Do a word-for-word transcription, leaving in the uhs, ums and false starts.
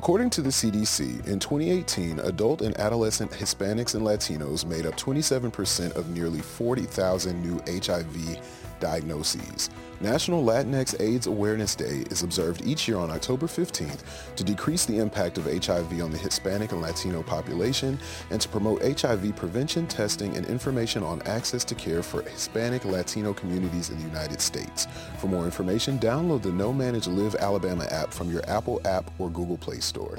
According to the C D C, in twenty eighteen, adult and adolescent Hispanics and Latinos made up twenty-seven percent of nearly forty thousand new H I V diagnoses. National Latinx AIDS Awareness Day is observed each year on October fifteenth to decrease the impact of H I V on the Hispanic and Latino population and to promote H I V prevention, testing, and information on access to care for Hispanic Latino communities in the United States. For more information, download the Know Manage Live Alabama app from your Apple app or Google Play Store.